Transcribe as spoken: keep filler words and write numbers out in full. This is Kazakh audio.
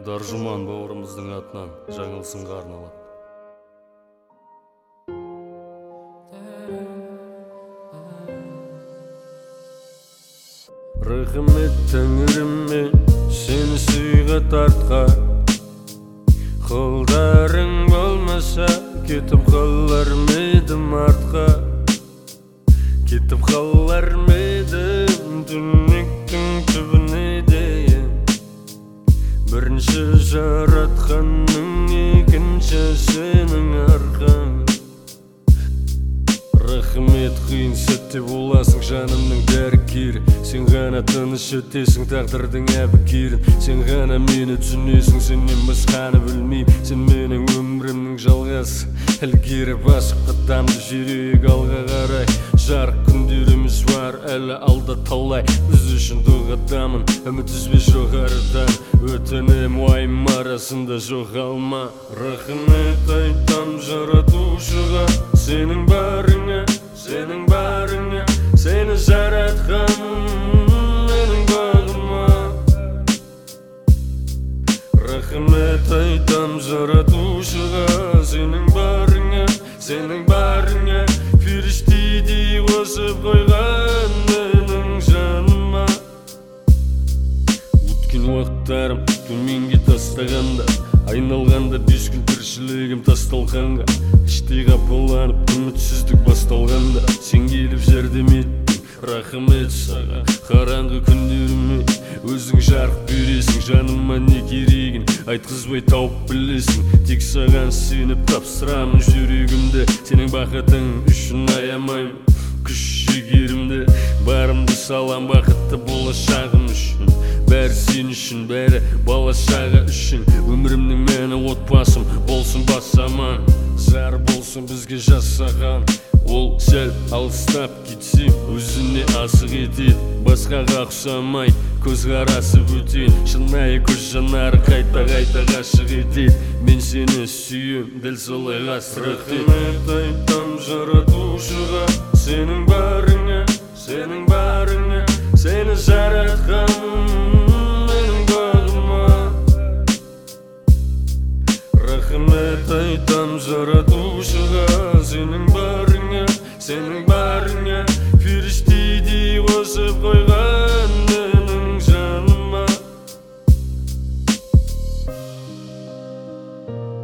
Даржуман бауырымыздың атынан жаңылсынға арналады. Рахмет тәңіріме сені сыйға тартқан, қолдарың болмаса кетіп қалар медім артқа, кетіп қалар медім түнектің түбіне дейін. Бірінші жаратқанның екінші сенің арқаң. Рахмет, қиын сәтте боласың жанымның дәрігері. Сен ғана тыныш өтесің тағдырдың әбігерін. Сен ғана мені түсінесің, сенен басқаны білмеймін. Сен менің өмірімнің жалғасы, ілгері басып қадамды жүрек алға қарай. Жарық күндеріміз бар, әлі алда талай. Біз үшін дұғадамын, үміт үзбе жоғарыдан. Өтінем уайым арасында жоғалма. Рахмет айтам жаратушыға, сенің барыңа, сенің барыңа, сені жаратқан менің бағыма. Рахмет айтам жаратушыға, сенің барыңа, сенің барыңа, періштедей қосып қойған менің жаныма. Өткен уақыттарым төменге тастағанда, айналғанда бес күн тіршілігім тасталғанға, іштей қапаланып үмітсіздік басталғанда, сен келіп жәрдем еттің, рахмет саған. Қараңғы күндеріме өзің жарық бересің, жаныма не керегін айтқызбай тауып білесің. Тек саған сеніп тапсырамын жүрегімді, сенің бақытың үшін аямаймын күш жігерімді. Барымды салам бақытты болашағым үшін, бәрі сен үшін, бәрі балашаға үшін. Өмірімнің мәні отбасым болсын бас аман, зар болсын бізге жасаған. Ол сәл алыстап кетсем өзіне асық етеді, басқаға ұқсамай көзқарасы бөтен. Шынайы көз жанары қайта-қайта ғашық етеді. Мен сені сүйем, дәл солай ғасырық ет. Рахмет айтам жаратушыға, сенің барыңа, сенің барыңа, сені жаратқан менің бағыма. Рахмет айтам жаратушыға, сенің барыңа, сенің барыңа, періштедей қосып қойған менің жаныма.